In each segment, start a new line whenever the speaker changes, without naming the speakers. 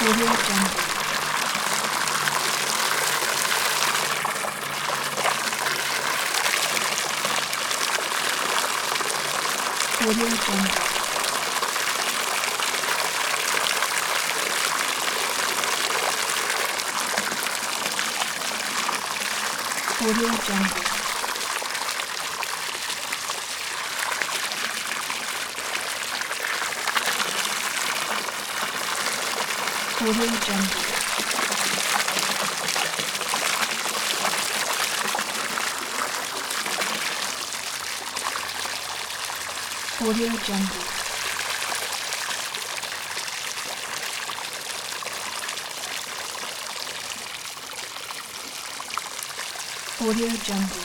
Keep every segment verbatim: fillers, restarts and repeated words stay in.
Audio Jungle. Audio Jungle. Audio Jungle. Audio Jungle. Audio Jungle. Audio Jungle.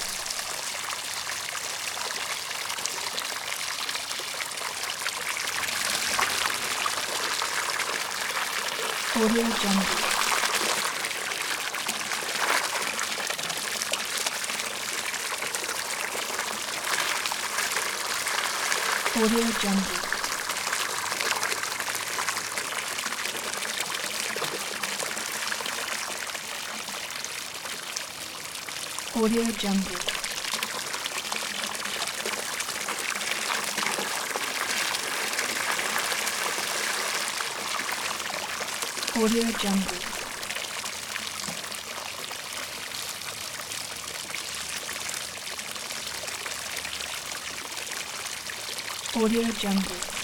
Audio Jungle. Audio Jungle. Audio Jungle. Audio Jungle. Audio Jungle.